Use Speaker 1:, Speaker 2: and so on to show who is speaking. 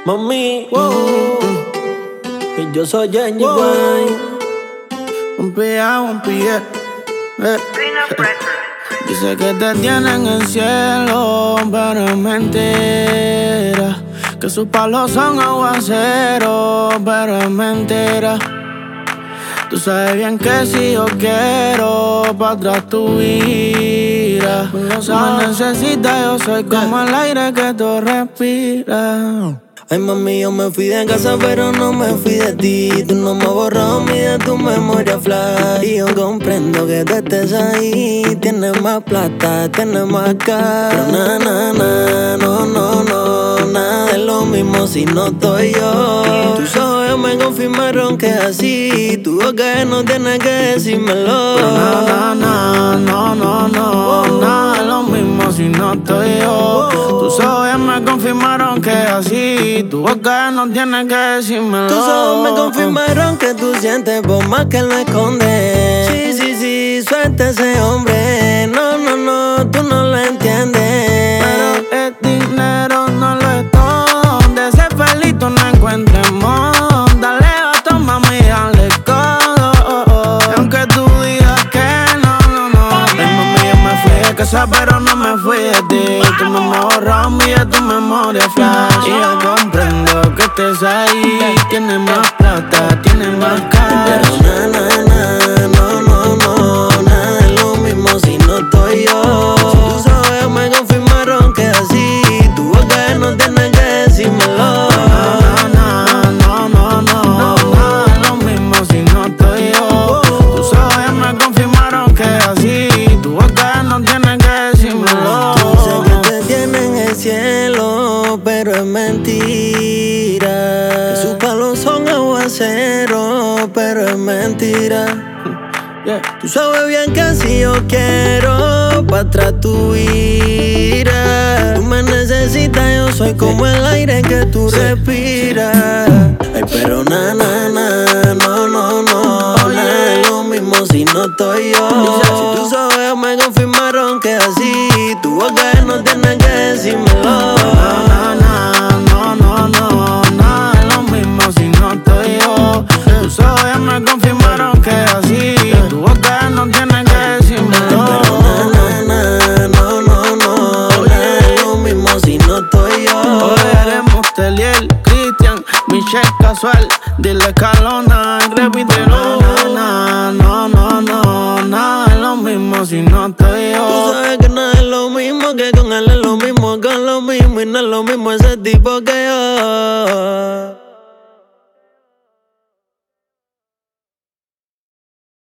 Speaker 1: Mami, y yo soy Jenny Wine.
Speaker 2: Un pie. Dice que te tienen en el cielo, pero es mentira. Que sus palos son aguaceros, pero es mentira. Tú sabes bien que si yo quiero, pa' atrás tu ira. Tú me necesitas, yo soy como el aire que tú respiras.
Speaker 1: Ay, mami, yo me fui de casa, pero no me fui de ti. Tú no me has borrado mi de tu memoria flash. Y yo comprendo que tú estés ahí. Tienes más plata, tienes más cara. Pero no, nada es lo mismo si no estoy yo. Tus ojos me confirmaron que es así. Tu boca no tiene que decírmelo.
Speaker 2: Pero no, nada es lo mismo si no estoy yo. Tus ojos me confirmaron que es así. Tu boca no tiene que decírmelo.
Speaker 1: Tus ojos me confirmaron que tú sientes por más que lo escondes. Sí, suelta ese hombre. No, tú no lo entiendes.
Speaker 2: Pero el dinero no lo es todo. De ser feliz tú no encuentremos. Dale bato, mami, dale codo. Aunque tú digas que no. Ay, mami, yo me fui de casa, pero no me fui de ti. Tú me has borrado mi de tu memoria flash. Y yo comprendo que estés ahí. Tienes más plata, tienes más cash.
Speaker 1: Pero nada es lo mismo si no estoy yo. Tus ojos me confirmaron que es así. Tu boca no tiene que decírmelo.
Speaker 2: Nada es lo mismo si no estoy yo. Tus ojos me confirmaron que es así. Tu boca no tiene que decírmelo.
Speaker 1: Sé que te tienen en el cielo, pero es mentira. Que sus palos son aguaceros, pero es mentira. Tú sabes bien que si yo quiero, pa' atrás tu ira. Tú me necesitas, yo soy como el aire que tú respiras. Ay, pero no, nada es lo mismo si no estoy yo. Si tus ojos me confirmaron que es así, tu boca no tiene que decírmelo.
Speaker 2: Nada es lo mismo si no estoy yo. Tus ojos me confirmaron que es así. Tu boca no tiene que decírmelo.
Speaker 1: Nada es lo mismo si no estoy yo.
Speaker 2: Hoy eres Musteliel, Cristian, Michelle Casual. Dile Calona, repítelo. Nada es lo mismo si no estoy yo.
Speaker 1: Tú sabes que nada es lo mismo, que con él es lo mismo, con lo mismo. Y no es lo mismo ese tipo que yo.